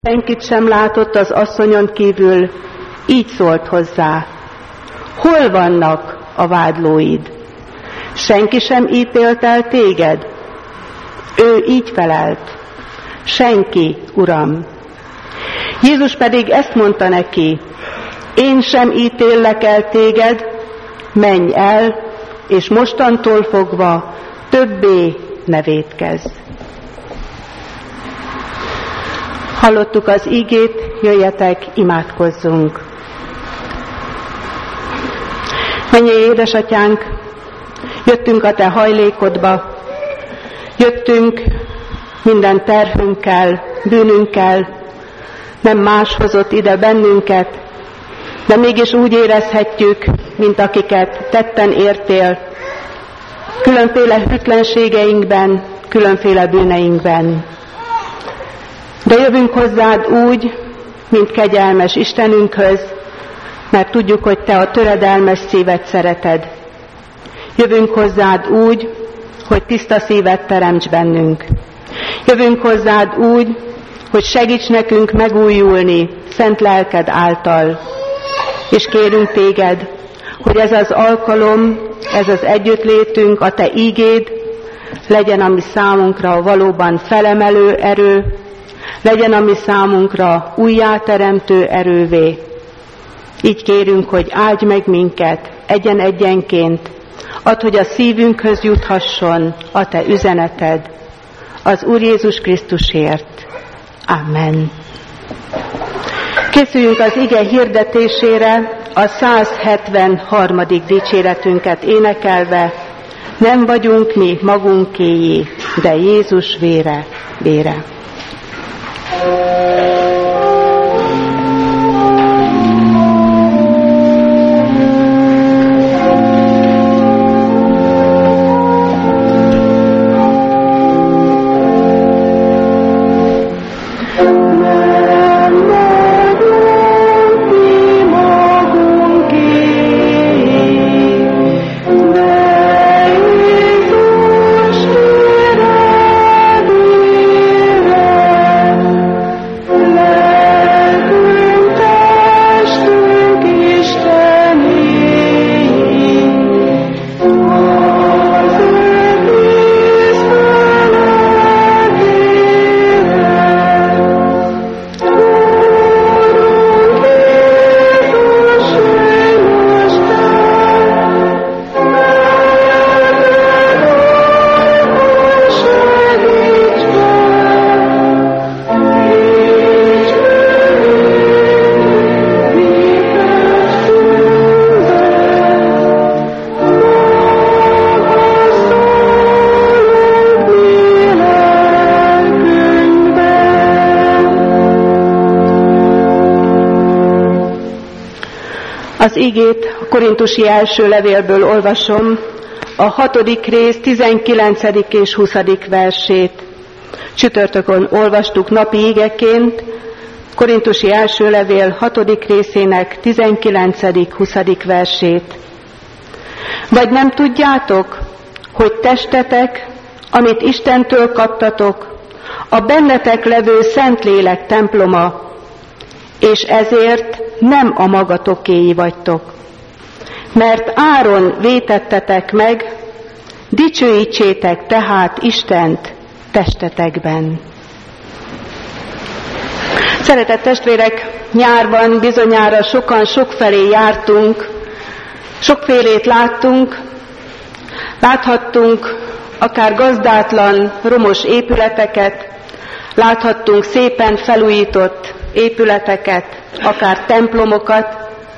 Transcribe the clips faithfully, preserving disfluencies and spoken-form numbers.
Senkit sem látott az asszonyon kívül, így szólt hozzá: hol vannak a vádlóid? Senki sem ítélt el téged? Ő így felelt: senki, Uram. Jézus pedig ezt mondta neki: én sem ítéllek el téged, menj el, és mostantól fogva többé ne vétkezz. Hallottuk az ígét, jöjjetek, imádkozzunk. Mennyei édesatyánk, jöttünk a te hajlékodba, jöttünk minden terhünkkel, bűnünkkel, nem más hozott ide bennünket, de mégis úgy érezhetjük, mint akiket tetten értél, különféle hűtlenségeinkben, különféle bűneinkben. De jövünk hozzád úgy, mint kegyelmes Istenünkhöz, mert tudjuk, hogy te a töredelmes szívet szereted. Jövünk hozzád úgy, hogy tiszta szívet teremts bennünk. Jövünk hozzád úgy, hogy segíts nekünk megújulni szent lelked által. És kérünk téged, hogy ez az alkalom, ez az együttlétünk, a te ígéd legyen a mi számunkra valóban felemelő erő, legyen a mi számunkra újjáteremtő erővé. Így kérünk, hogy áldj meg minket egyen-egyenként, add, hogy a szívünkhöz juthasson a te üzeneted, az Úr Jézus Krisztusért. Amen. Készüljünk az ige hirdetésére, a száz hetvenharmadik dicséretünket énekelve: nem vagyunk mi magunkéjé, de Jézus vére, vére. Az igét a Korintusi első levélből olvasom, a hatodik rész tizenkilencedik és huszadik versét. Csütörtökön olvastuk napi igeként, Korintusi első levél hatodik részének tizenkilencedik huszadik versét. Vagy nem tudjátok, hogy testetek, amit Istentől kaptatok, a bennetek levő Szentlélek temploma, és ezért nem a magatokéi vagytok. Mert áron vétettetek meg, dicsőítsétek tehát Istent testetekben. Szeretett testvérek, nyárban bizonyára sokan sokfelé jártunk, sokfélét láttunk, láthattunk akár gazdátlan, romos épületeket, láthattunk szépen felújított épületeket, akár templomokat,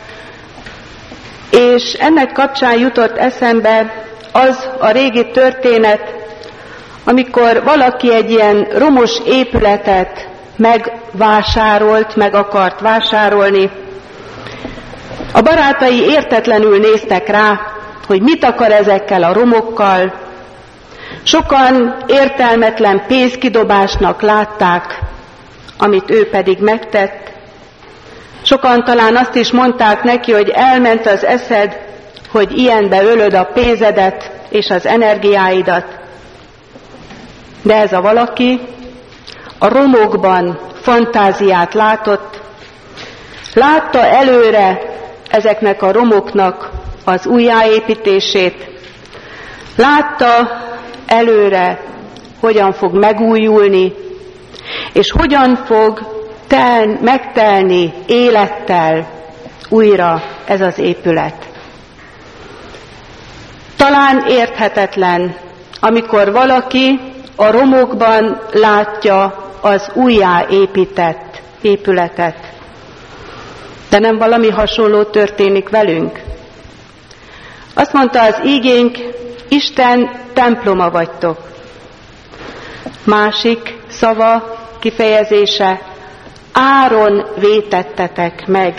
és ennek kapcsán jutott eszembe az a régi történet, amikor valaki egy ilyen romos épületet megvásárolt, meg akart vásárolni. A barátai értetlenül néztek rá, hogy mit akar ezekkel a romokkal. Sokan értelmetlen pénzkidobásnak látták, amit ő pedig megtett. Sokan talán azt is mondták neki, hogy elment az eszed, hogy ilyenbe ölöd a pénzedet és az energiáidat. De ez a valaki a romokban fantáziát látott, látta előre ezeknek a romoknak az újjáépítését, látta előre, hogyan fog megújulni, és hogyan fog tel, megtelni élettel újra ez az épület. Talán érthetetlen, amikor valaki a romokban látja az újjáépített épületet. De nem valami hasonló történik velünk? Azt mondta az ígénk, Isten temploma vagytok. Másik szava, kifejezése, áron vétettetek meg.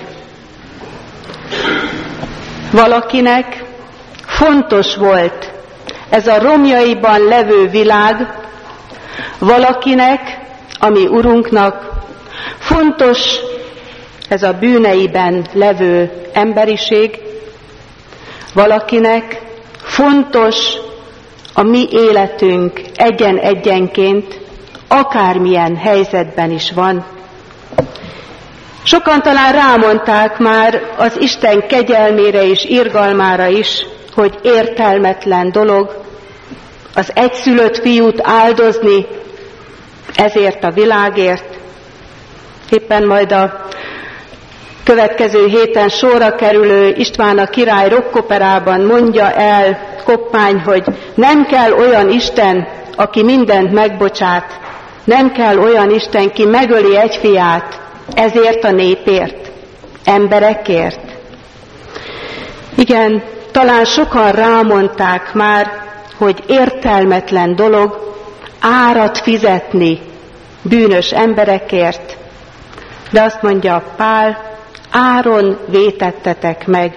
Valakinek fontos volt ez a romjaiban levő világ, valakinek, a mi Urunknak, fontos ez a bűneiben levő emberiség, valakinek fontos a mi életünk egyen-egyenként, akármilyen helyzetben is van. Sokan talán rámondták már az Isten kegyelmére és irgalmára is, hogy értelmetlen dolog az egyszülött fiút áldozni ezért a világért. Éppen majd a következő héten sorra kerülő István a király rockoperában mondja el Koppány, hogy nem kell olyan Isten, aki mindent megbocsát, nem kell olyan Isten, ki megöli egy fiát ezért a népért, emberekért. Igen, talán sokan rámondták már, hogy értelmetlen dolog árat fizetni bűnös emberekért, de azt mondja Pál, áron vétettetek meg.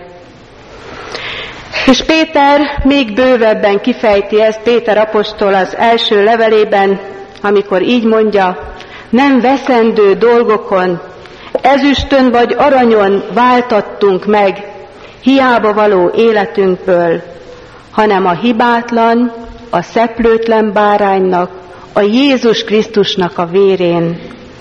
És Péter még bővebben kifejti ezt, Péter apostol az első levelében, amikor így mondja, nem veszendő dolgokon, ezüstön vagy aranyon váltattunk meg hiába való életünkből, hanem a hibátlan, a szeplőtlen báránynak, a Jézus Krisztusnak a vérén.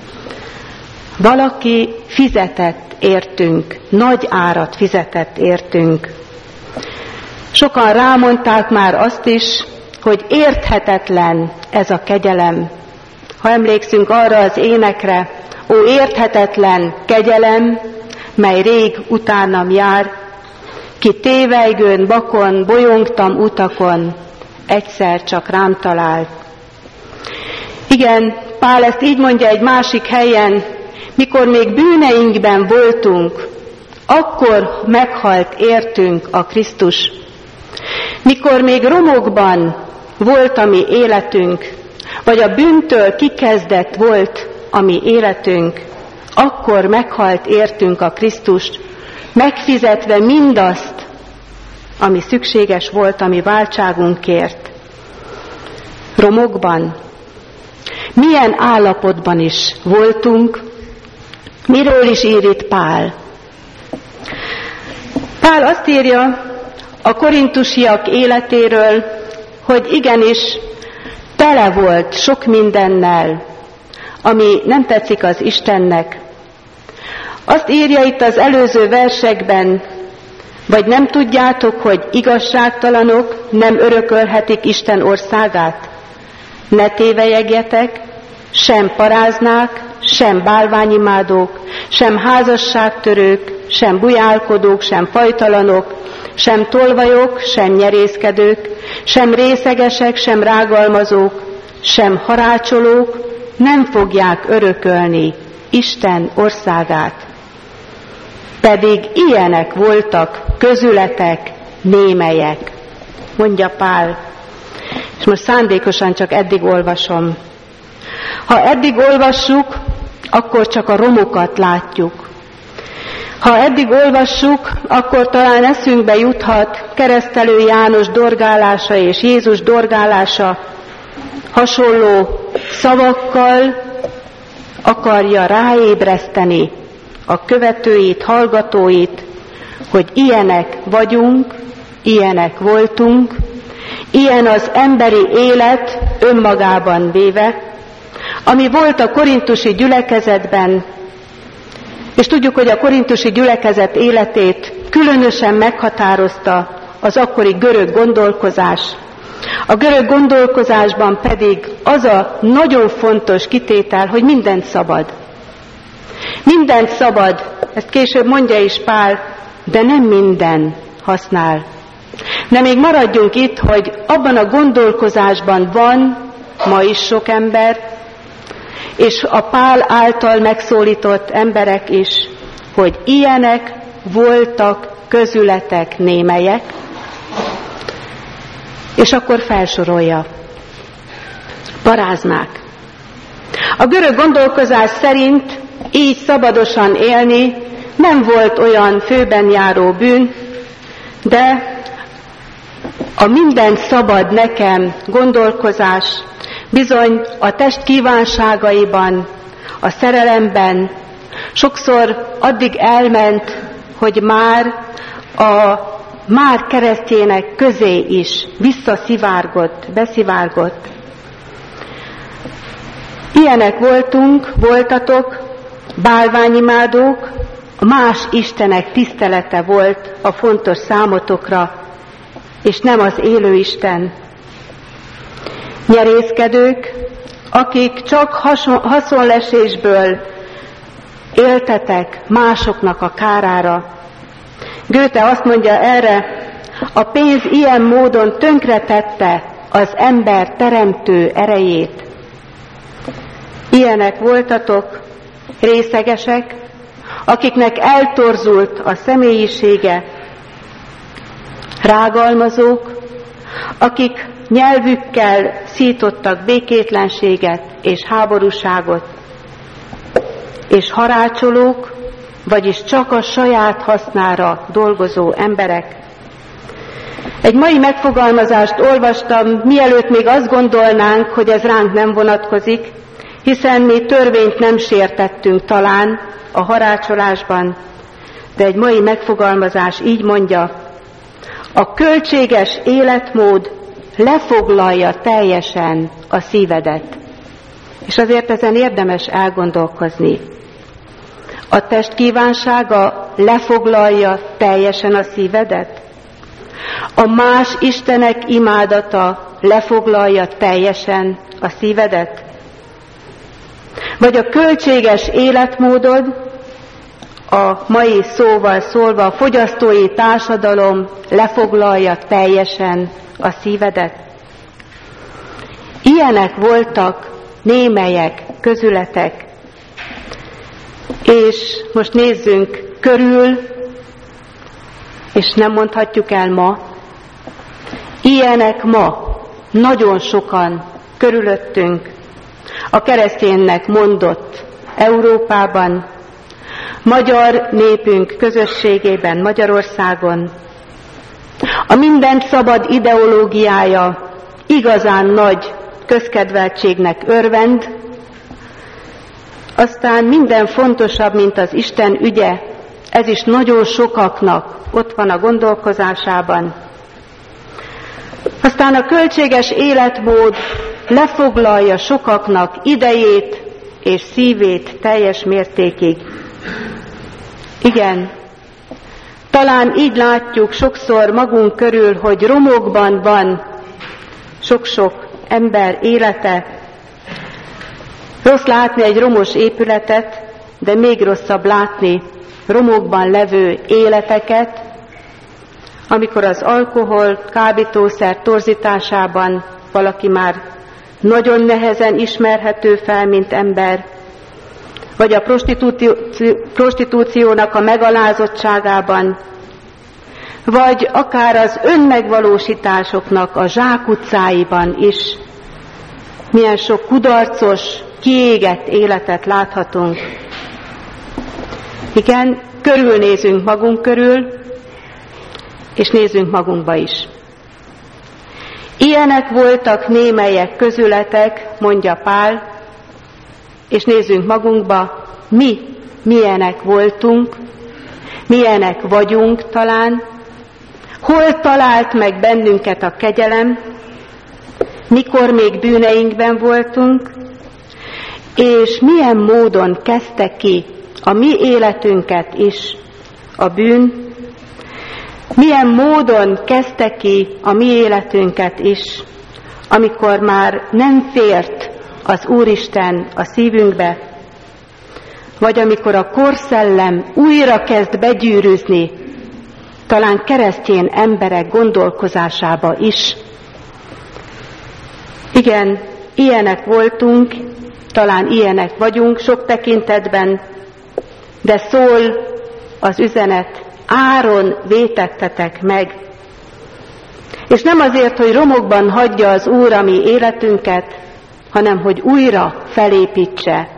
Valaki fizetett értünk, nagy árat fizetett értünk. Sokan rámondták már azt is, hogy érthetetlen ez a kegyelem. Ha emlékszünk arra az énekre, ó érthetetlen kegyelem, mely rég utánam jár, ki tévejgőn, bakon, bolyongtam utakon, egyszer csak rám talált. Igen, Pál ezt így mondja egy másik helyen, mikor még bűneinkben voltunk, akkor meghalt értünk a Krisztus. Mikor még romokban volt a mi életünk, vagy a bűntől kikezdett volt a mi életünk, akkor meghalt értünk a Krisztust, megfizetve mindazt, ami szükséges volt a mi váltságunkért. Romokban, milyen állapotban is voltunk, miről is ír itt Pál? Pál azt írja a korintusiak életéről, hogy igenis tele volt sok mindennel, ami nem tetszik az Istennek. Azt írja itt az előző versekben, vagy nem tudjátok, hogy igazságtalanok nem örökölhetik Isten országát? Ne tévelyegjetek, sem paráznák, sem bálványimádók, sem házasságtörők, sem bujálkodók, sem fajtalanok, sem tolvajok, sem nyerészkedők, sem részegesek, sem rágalmazók, sem harácsolók nem fogják örökölni Isten országát. Pedig ilyenek voltak közületek némelyek, mondja Pál. És most szándékosan csak eddig olvasom. Ha eddig olvassuk, akkor csak a romokat látjuk. Ha eddig olvassuk, akkor talán eszünkbe juthat Keresztelő János dorgálása és Jézus dorgálása, hasonló szavakkal akarja ráébreszteni a követőit, hallgatóit, hogy ilyenek vagyunk, ilyenek voltunk, ilyen az emberi élet önmagában véve, ami volt a korintusi gyülekezetben, és tudjuk, hogy a korintusi gyülekezet életét különösen meghatározta az akkori görög gondolkozás. A görög gondolkozásban pedig az a nagyon fontos kitétel, hogy mindent szabad. Mindent szabad, ezt később mondja is Pál, de nem minden használ. De még maradjunk itt, hogy abban a gondolkozásban van ma is sok ember, és a Pál által megszólított emberek is, hogy ilyenek voltak közületek némelyek, és akkor felsorolja. Paráznák. A görög gondolkozás szerint így szabadosan élni nem volt olyan főben járó bűn, de a minden szabad nekem gondolkozás bizony a test kívánságaiban, a szerelemben sokszor addig elment, hogy már a már keresztjének közé is visszaszivárgott, beszivárgott. Ilyenek voltunk, voltatok, bálványimádók, más istenek tisztelete volt a fontos számotokra, és nem az élő Isten. Nyerészkedők, akik csak haszonlesésből éltetek másoknak a kárára. Goethe azt mondja erre, a pénz ilyen módon tönkretette az ember teremtő erejét. Ilyenek voltatok, részegesek, akiknek eltorzult a személyisége, rágalmazók, akik nyelvükkel szítottak békétlenséget és háborúságot, és harácsolók, vagyis csak a saját hasznára dolgozó emberek. Egy mai megfogalmazást olvastam, mielőtt még azt gondolnánk, hogy ez ránk nem vonatkozik, hiszen mi törvényt nem sértettünk talán a harácsolásban, de egy mai megfogalmazás így mondja, a költséges életmód lefoglalja teljesen a szívedet. És azért ezen érdemes elgondolkozni. A test kívánsága lefoglalja teljesen a szívedet? A más istenek imádata lefoglalja teljesen a szívedet? Vagy a költséges életmódod, a mai szóval szólva a fogyasztói társadalom lefoglalja teljesen a szívedet? Ilyenek voltak némelyek közületek. És most nézzünk körül, és nem mondhatjuk el ma, ilyenek ma nagyon sokan körülöttünk, a kereszténynek mondott Európában, magyar népünk közösségében, Magyarországon. A mindent szabad ideológiája igazán nagy közkedveltségnek örvend, aztán minden fontosabb, mint az Isten ügye, ez is nagyon sokaknak ott van a gondolkozásában. Aztán a költséges életmód lefoglalja sokaknak idejét és szívét teljes mértékig. Igen, talán így látjuk sokszor magunk körül, hogy romokban van sok-sok ember élete. Rossz látni egy romos épületet, de még rosszabb látni romokban levő életeket, amikor az alkohol, kábítószer torzításában valaki már nagyon nehezen ismerhető fel, mint ember, vagy a prostitúció, prostitúciónak a megalázottságában, vagy akár az önmegvalósításoknak a zsákutcáiban is milyen sok kudarcos, kiégett életet láthatunk. Igen, körülnézünk magunk körül, és nézzünk magunkba is. Ilyenek voltak némelyek közületek, mondja Pál, és nézzünk magunkba, mi milyenek voltunk, milyenek vagyunk talán, hol talált meg bennünket a kegyelem, mikor még bűneinkben voltunk, és milyen módon kezdte ki a mi életünket is a bűn, milyen módon kezdte ki a mi életünket is, amikor már nem fért az Úristen a szívünkbe, vagy amikor a korszellem újra kezd begyűrűzni, talán keresztény emberek gondolkozásába is. Igen, ilyenek voltunk, talán ilyenek vagyunk sok tekintetben, de szól az üzenet, áron vétettetek meg. És nem azért, hogy romokban hagyja az Úr a mi életünket, hanem hogy újra felépítse.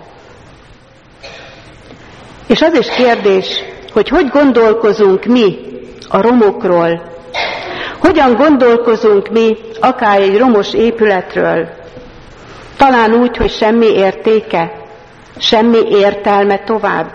És az is kérdés, hogy hogy gondolkozunk mi a romokról, hogyan gondolkozunk mi akár egy romos épületről, talán úgy, hogy semmi értéke, semmi értelme tovább.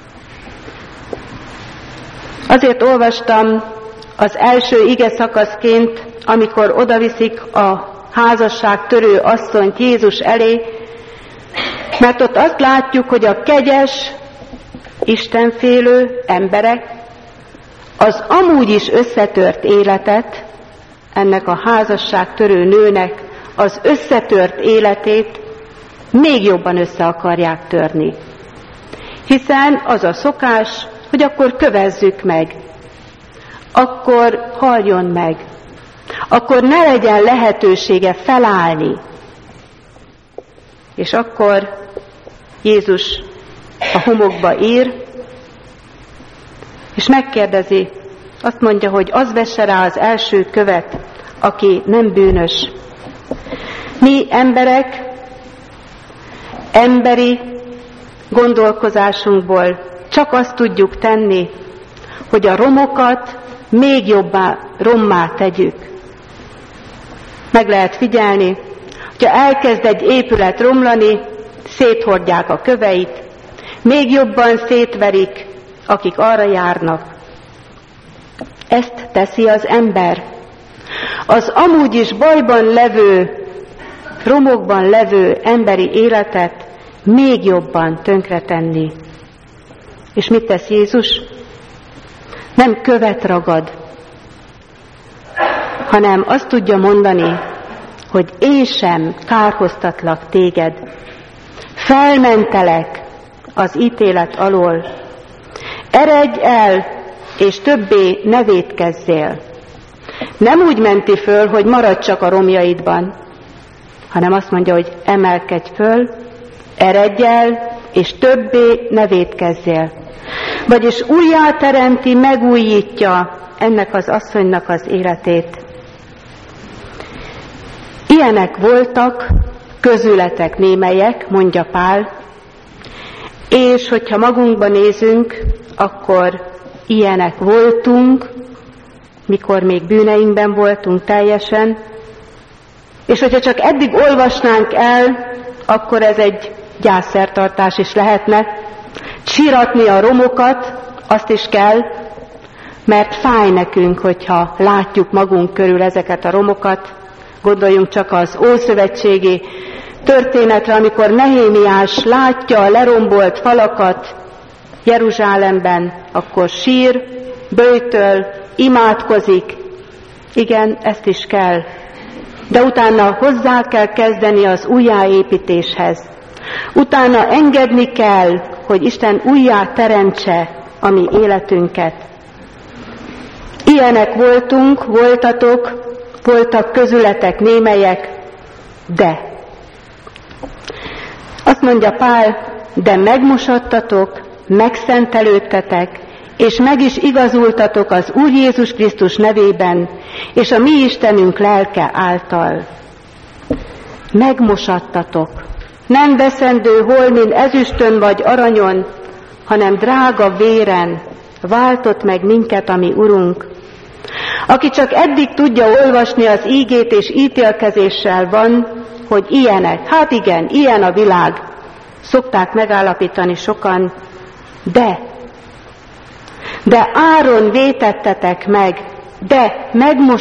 Azért olvastam az első ige szakaszként, amikor odaviszik a házasságtörő asszonyt Jézus elé, mert ott azt látjuk, hogy a kegyes, istenfélő emberek az amúgy is összetört életet, ennek a házasságtörő nőnek az összetört életét még jobban össze akarják törni. Hiszen az a szokás, hogy akkor kövezzük meg, akkor haljon meg, akkor ne legyen lehetősége felállni. És akkor Jézus a homokba ír, és megkérdezi, azt mondja, hogy az vesse rá az első követ, aki nem bűnös. Mi emberek, emberi gondolkozásunkból csak azt tudjuk tenni, hogy a romokat még jobbá, rommá tegyük. Meg lehet figyelni, hogyha elkezd egy épület romlani, széthordják a köveit, még jobban szétverik, akik arra járnak. Ezt teszi az ember. Az amúgy is bajban levő, romokban levő emberi életet még jobban tönkretenni. És mit tesz Jézus? Nem követ ragad, hanem azt tudja mondani, hogy én sem kárhoztatlak téged. Felmentelek az ítélet alól. Eredj el, és többé ne vétkezzél. Nem úgy menti föl, hogy maradj csak a romjaidban, hanem azt mondja, hogy emelkedj föl, eredj el, és többé ne vétkezzél. Vagyis újjá teremti, megújítja ennek az asszonynak az életét. Ilyenek voltak közületek némelyek, mondja Pál, és hogyha magunkba nézünk, akkor ilyenek voltunk, mikor még bűneinkben voltunk teljesen, és hogyha csak eddig olvasnánk el, akkor ez egy gyászszertartás is lehetne. Csiratni a romokat, azt is kell, mert fáj nekünk, hogyha látjuk magunk körül ezeket a romokat. Gondoljunk csak az ószövetségi történetre, amikor Nehémiás látja a lerombolt falakat Jeruzsálemben, akkor sír, böjtöl, imádkozik. Igen, ezt is kell. De utána hozzá kell kezdeni az újjáépítéshez. Utána engedni kell, hogy Isten újjá teremtse a mi életünket. Ilyenek voltunk, voltatok, voltak közületek némelyek, de. Azt mondja Pál, de megmosodtatok, megszentelődtetek, és meg is igazultatok az Úr Jézus Krisztus nevében, és a mi Istenünk lelke által. Megmosattatok. Nem veszendő holmin ezüstön vagy aranyon, hanem drága véren váltott meg minket a mi Urunk, aki csak eddig tudja olvasni az ígét és ítélkezéssel van, hogy ilyenek, hát igen, ilyen a világ, szokták megállapítani sokan, de, de áron vétettetek meg, de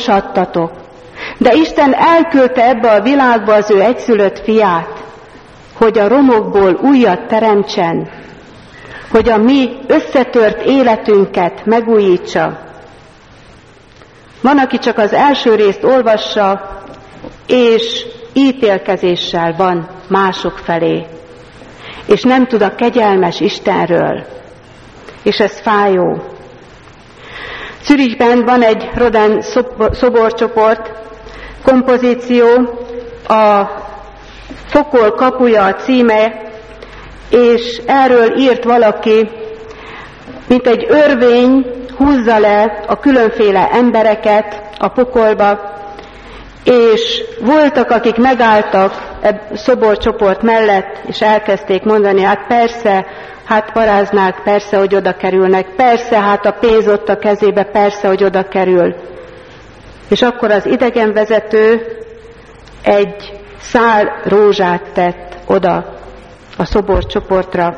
megmosattatok, de Isten elküldte ebbe a világba az ő egyszülött fiát, hogy a romokból újat teremtsen, hogy a mi összetört életünket megújítsa. Van, aki csak az első részt olvassa, és ítélkezéssel van mások felé, és nem tud a kegyelmes Istenről, és ez fájó. Zürichben van egy Rodin szoborcsoport, kompozíció, a Pokol kapuja a címe, és erről írt valaki, mint egy örvény húzza le a különféle embereket a pokolba, és voltak, akik megálltak a szoborcsoport mellett, és elkezdték mondani, hát persze, hát paráznák, persze, hogy oda kerülnek, persze, hát a pénz ott a kezébe, persze, hogy oda kerül. És akkor az idegenvezető egy szál rózsát tett oda a szoborcsoportra.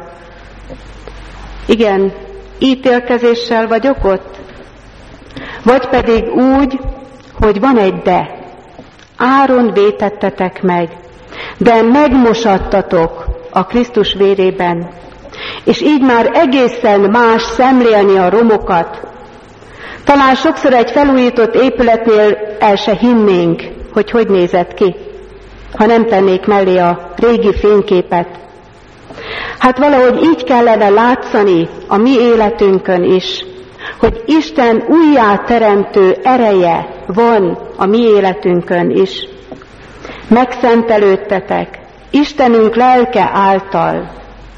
Igen, ítélkezéssel vagyok ott? Vagy pedig úgy, hogy van egy de. Áron vétettetek meg, de megmosattatok a Krisztus vérében, és így már egészen más szemlélni a romokat. Talán sokszor egy felújított épületnél el se hinnénk, hogy hogy nézett ki, ha nem tennék mellé a régi fényképet. Hát valahogy így kellene látszani a mi életünkön is, hogy Isten újjáteremtő ereje van a mi életünkön is. Megszentelődtetek Istenünk lelke által.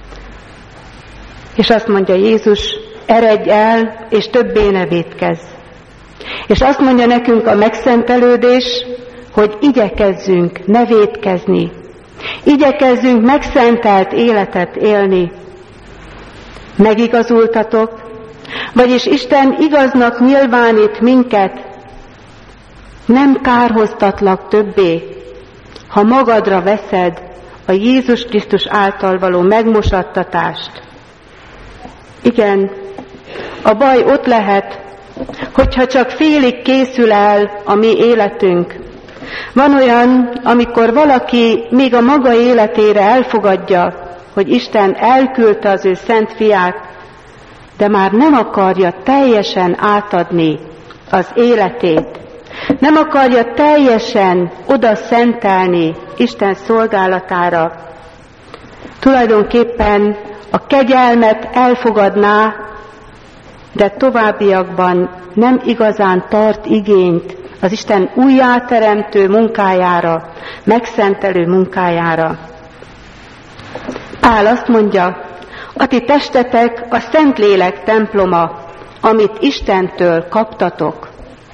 És azt mondja Jézus, eredj el, és többé ne vétkezz. És azt mondja nekünk a megszentelődés, hogy igyekezzünk ne vétkezni. Igyekezzünk megszentelt életet élni. Megigazultatok, vagyis Isten igaznak nyilvánít minket, nem kárhoztatlak többé, ha magadra veszed a Jézus Krisztus által való megmosattatást. Igen, a baj ott lehet, hogyha csak félig készül el a mi életünk. Van olyan, amikor valaki még a maga életére elfogadja, hogy Isten elküldte az ő szent fiát, de már nem akarja teljesen átadni az életét. Nem akarja teljesen oda szentelni Isten szolgálatára. Tulajdonképpen a kegyelmet elfogadná, de továbbiakban nem igazán tart igényt az Isten újjáteremtő munkájára, megszentelő munkájára. Pál azt mondja, a ti testetek a Szentlélek temploma, amit Istentől kaptatok.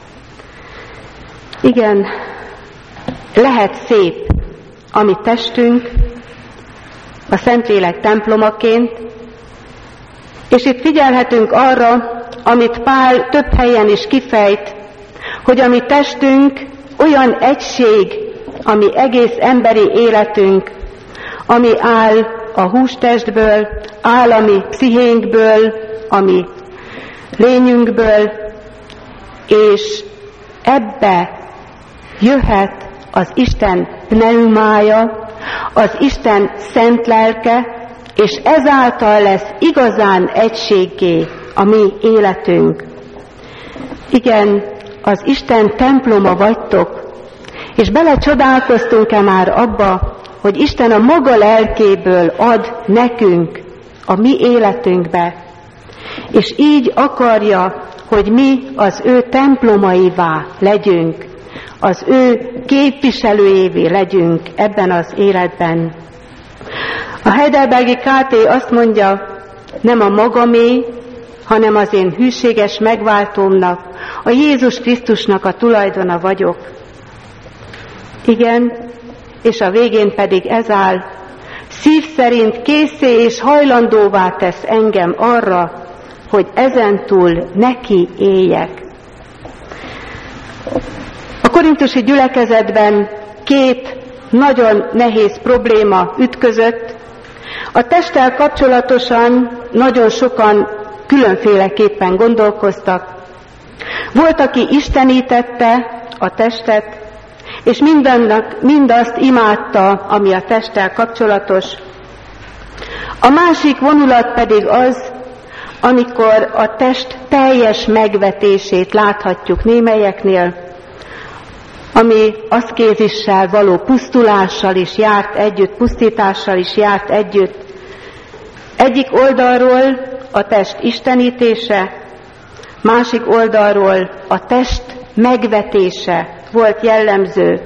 Igen, lehet szép a mi testünk a Szentlélek templomaként, és itt figyelhetünk arra, amit Pál több helyen is kifejt, hogy a mi testünk olyan egység, ami egész emberi életünk, ami áll a hústestből, áll a mi pszichénkből, a mi lényünkből, és ebbe jöhet az Isten pneumája, az Isten szent lelke, és ezáltal lesz igazán egységgé a mi életünk. Igen, az Isten temploma vagytok, és belecsodálkoztunk-e már abba, hogy Isten a maga lelkéből ad nekünk a mi életünkbe, és így akarja, hogy mi az ő templomaivá legyünk, az ő képviselőjévé legyünk ebben az életben. A Heidelbergi ká té azt mondja, nem a magamé, hanem az én hűséges megváltómnak, a Jézus Krisztusnak a tulajdona vagyok. Igen, és a végén pedig ez áll, szív szerint készé és hajlandóvá tesz engem arra, hogy ezentúl neki éljek. A korintusi gyülekezetben két nagyon nehéz probléma ütközött. A testtel kapcsolatosan nagyon sokan különféleképpen gondolkoztak. Volt, aki istenítette a testet, és mindannak, mindazt imádta, ami a testtel kapcsolatos. A másik vonulat pedig az, amikor a test teljes megvetését láthatjuk némelyeknél, ami aszkézissel való pusztulással is járt együtt, pusztítással is járt együtt. Egyik oldalról a test istenítése, másik oldalról a test megvetése volt jellemző.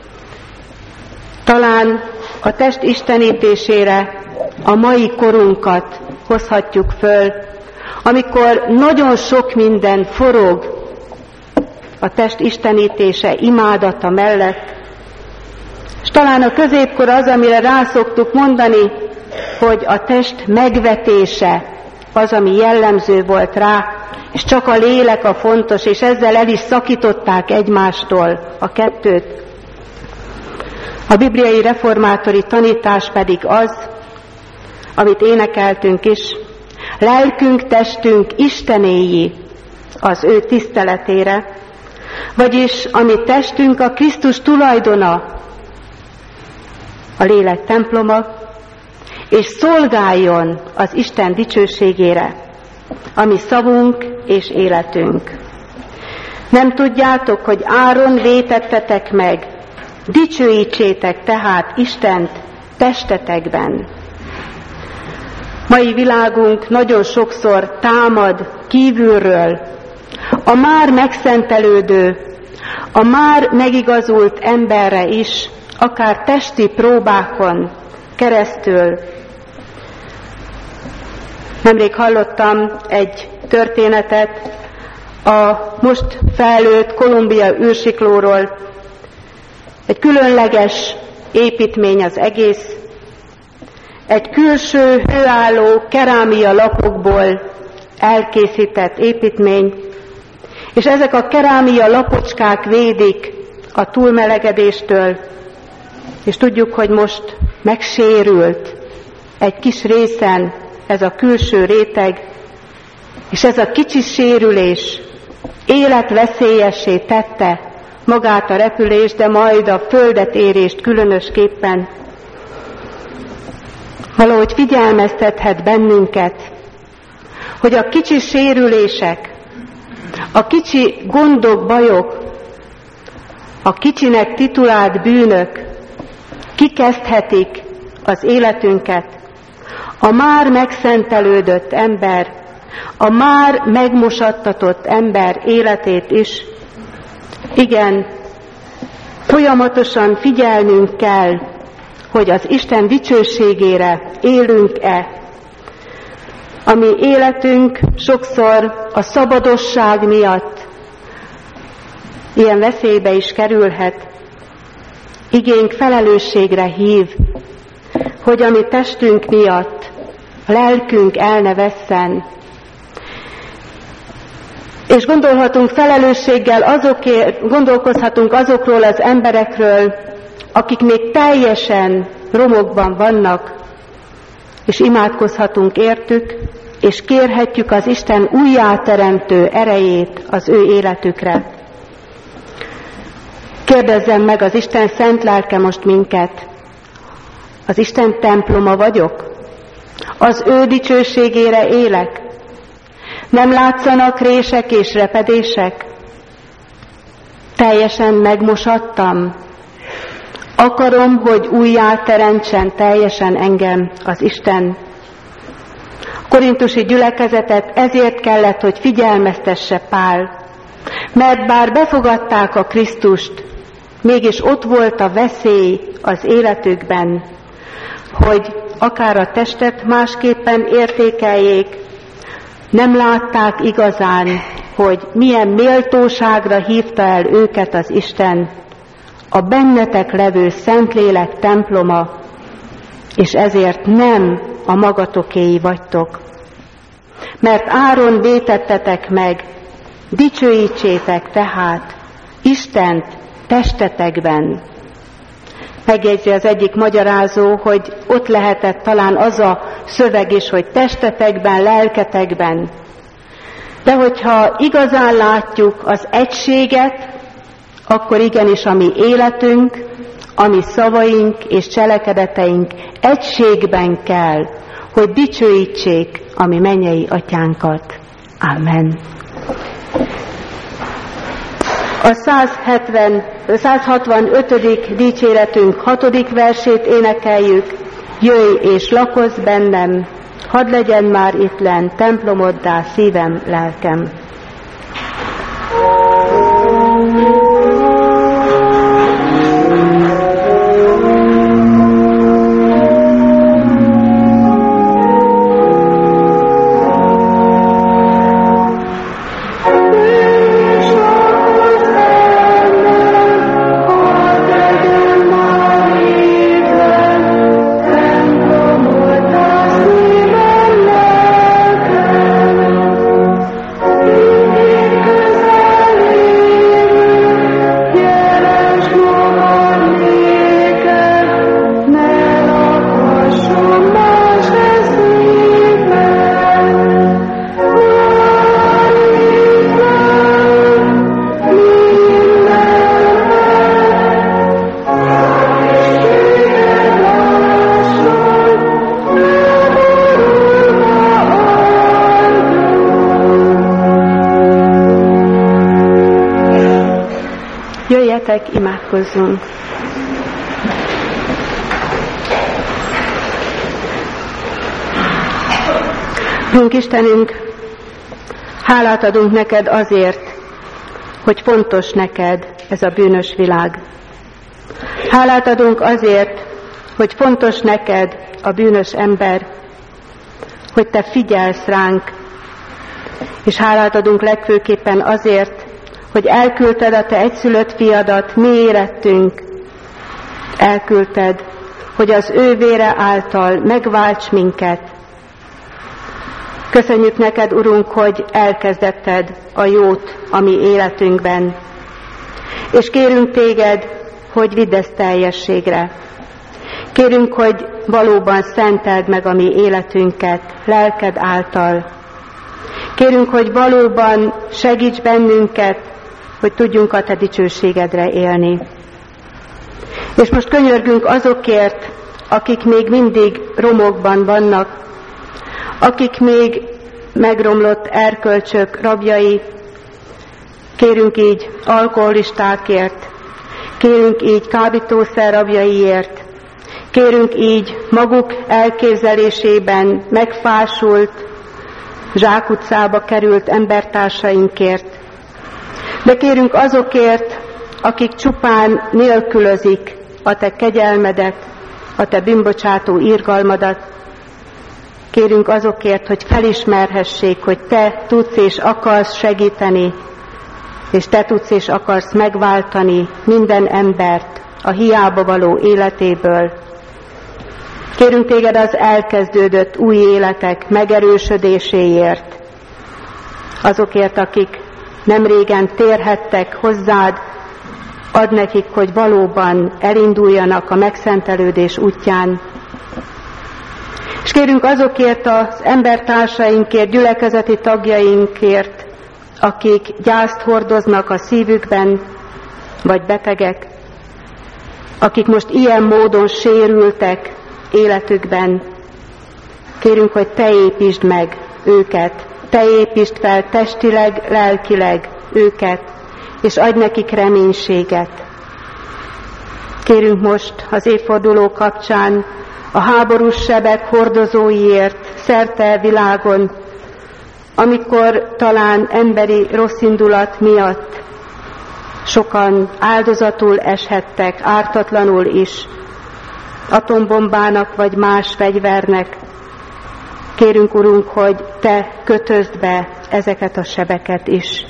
Talán a test istenítésére a mai korunkat hozhatjuk föl, amikor nagyon sok minden forog a test istenítése, imádata mellett. És talán a középkor az, amire rá szoktuk mondani, hogy a test megvetése az, ami jellemző volt rá, és csak a lélek a fontos, és ezzel el is szakították egymástól a kettőt. A bibliai reformátori tanítás pedig az, amit énekeltünk is, lelkünk, testünk Istenéi az ő tiszteletére, vagyis ami testünk a Krisztus tulajdona, a lélek temploma, és szolgáljon az Isten dicsőségére, ami szavunk és életünk. Nem tudjátok, hogy áron vétettetek meg, dicsőítsétek tehát Istent testetekben. Mai világunk nagyon sokszor támad kívülről, a már megszentelődő, a már megigazult emberre is, akár testi próbákon keresztül. Nemrég hallottam egy történetet a most fejlőtt Kolumbia űrsiklóról. Egy különleges építmény az egész, egy külső hőálló kerámia lapokból elkészített építmény, és ezek a kerámia lapocskák védik a túlmelegedéstől, és tudjuk, hogy most megsérült egy kis részen ez a külső réteg, és ez a kicsi sérülés életveszélyessé tette magát a repülést, de majd a földet érést különösképpen. Valahogy figyelmeztethet bennünket, hogy a kicsi sérülések, a kicsi gondok, bajok, a kicsinek titulált bűnök kikezdhetik az életünket, a már megszentelődött ember, a már megmosattatott ember életét is. Igen, folyamatosan figyelnünk kell, hogy az Isten dicsőségére élünk-e. A mi életünk sokszor a szabadosság miatt ilyen veszélybe is kerülhet. Igénk felelősségre hív, hogy a mi testünk miatt a lelkünk el ne vesszen. És gondolhatunk felelősséggel azokért, gondolkozhatunk azokról az emberekről, akik még teljesen romokban vannak, és imádkozhatunk értük, és kérhetjük az Isten újjáteremtő erejét az ő életükre. Kérdezzem meg az Isten szent lelke most minket. Az Isten temploma vagyok? Az ő dicsőségére élek? Nem látszanak rések és repedések? Teljesen megmosattam? Akarom, hogy újjáteremtsen teljesen engem az Isten. A korintusi gyülekezetet ezért kellett, hogy figyelmeztesse Pál, mert bár befogadták a Krisztust, mégis ott volt a veszély az életükben, hogy akár a testet másképpen értékeljék, nem látták igazán, hogy milyen méltóságra hívta el őket az Isten, a bennetek levő Szentlélek temploma, és ezért nem a magatokéi vagytok. Mert áron vétettetek meg, dicsőítsétek tehát Istent testetekben. Megjegyzi az egyik magyarázó, hogy ott lehetett talán az a szöveg is, hogy testetekben, lelketekben. De hogyha igazán látjuk az egységet, akkor igenis a mi életünk, a mi szavaink és cselekedeteink egységben kell, hogy dicsőítsék a mi mennyei atyánkat. Amen. A száz hatvanötödik dicséretünk hatodik versét énekeljük. Jöjj és lakozz bennem, hadd legyen már ittlen templomoddá szívem, lelkem. Jöjjetek, imádkozzunk! Úrunk Istenünk, hálát adunk neked azért, hogy fontos neked ez a bűnös világ. Hálát adunk azért, hogy fontos neked a bűnös ember, hogy te figyelsz ránk, és hálát adunk legfőképpen azért, hogy elküldted a te egyszülött fiadat mi érettünk. Elküldted, hogy az ő vére által megválts minket. Köszönjük neked, Urunk, hogy elkezdetted a jót a mi életünkben. És kérünk téged, hogy vidd ezt teljességre. Kérünk, hogy valóban szenteld meg a mi életünket lelked által. Kérünk, hogy valóban segíts bennünket, hogy tudjunk a te dicsőségedre élni. És most könyörgünk azokért, akik még mindig romokban vannak, akik még megromlott erkölcsök rabjai. Kérünk így alkoholistákért, kérünk így kábítószer rabjaiért, kérünk így maguk elképzelésében megfásult, zsákutcába került embertársainkért. De kérünk azokért, akik csupán nélkülözik a te kegyelmedet, a te bűnbocsátó irgalmadat. Kérünk azokért, hogy felismerhessék, hogy te tudsz és akarsz segíteni, és te tudsz és akarsz megváltani minden embert a hiába való életéből. Kérünk téged az elkezdődött új életek megerősödéséért, azokért, akik nem régen térhettek hozzád, add nekik, hogy valóban elinduljanak a megszentelődés útján. És kérünk azokért az embertársainkért, gyülekezeti tagjainkért, akik gyászt hordoznak a szívükben, vagy betegek, akik most ilyen módon sérültek életükben. Kérünk, hogy te építsd meg őket, te építsd fel testileg, lelkileg őket, és adj nekik reménységet. Kérünk most az évforduló kapcsán a háborús sebek hordozóiért szerte világon, amikor talán emberi rosszindulat miatt sokan áldozatul eshettek, ártatlanul is, atombombának vagy más fegyvernek. Kérünk, Urunk, hogy te kötözd be ezeket a sebeket is.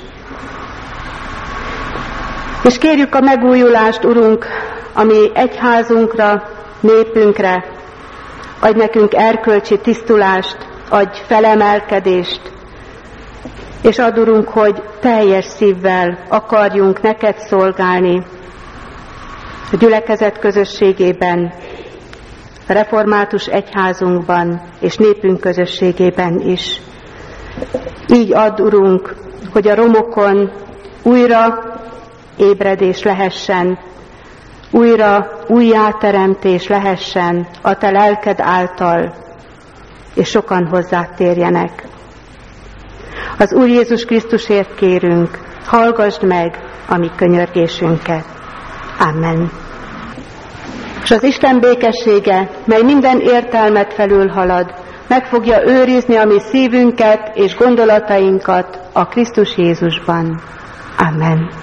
És kérjük a megújulást, Urunk, a mi egyházunkra, népünkre. Adj nekünk erkölcsi tisztulást, adj felemelkedést, és add, Urunk, hogy teljes szívvel akarjunk neked szolgálni a gyülekezet közösségében, a református egyházunkban és népünk közösségében is. Így add, Urunk, hogy a romokon újra ébredés lehessen, újra újjáteremtés lehessen a te lelked által, és sokan hozzád térjenek. Az Úr Jézus Krisztusért kérünk, hallgasd meg a mi könyörgésünket. Amen. És az Isten békessége, mely minden értelmet felülhalad, meg fogja őrizni a mi szívünket és gondolatainkat a Krisztus Jézusban. Amen.